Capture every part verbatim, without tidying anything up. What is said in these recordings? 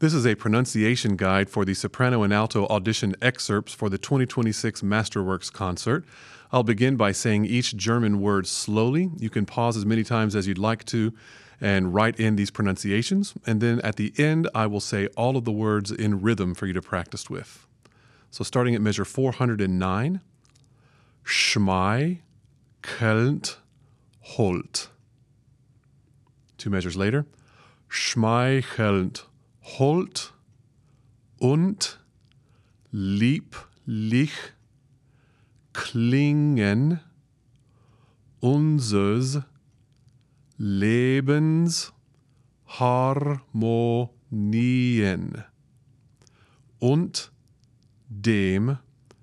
This is a pronunciation guide for the soprano and alto audition excerpts for the twenty twenty-six Masterworks concert. I'll begin by saying each German word slowly. You can pause as many times as you'd like to and write in these pronunciations. And then at the end, I will say all of the words in rhythm for you to practice with. So starting at measure four hundred nine, Schmei, Kölnt, Holt. Two measures later, Schmeichelnd, Holt und lieblich klingen unseres Lebens Harmonien und dem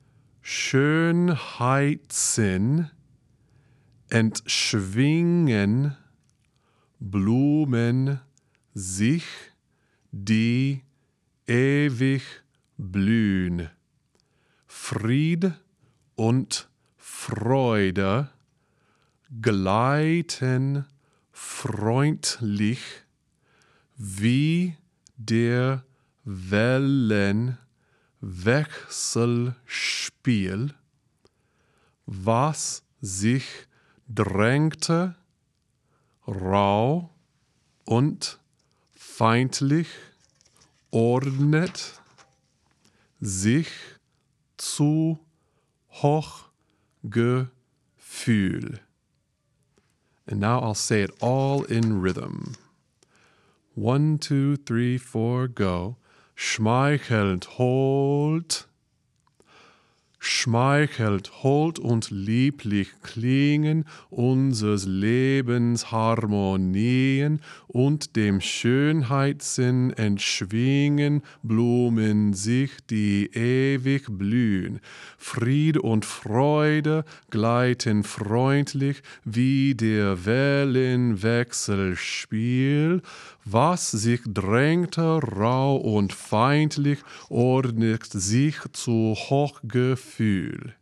Schönheitssinn entschwingen Blumen sich, die ewig blühen. Fried und Freude gleiten freundlich wie der Wellen Wechselspiel, was sich drängte, rau und feindlich ordnet sich zu Hochgefühl. And now I'll say it all in rhythm. One, two, three, four, go. Schmeichelnd, Holt. Schmeichelnd, Holt und lieblich klingen unseres Lebens Harmonien und dem Schönheitssinn entschwingen Blumen sich, die ewig blühen. Fried und Freude gleiten freundlich wie der Wellen Wechselspiel, was sich drängte, rau und feindlich, ordnet sich zu Hochgefühl.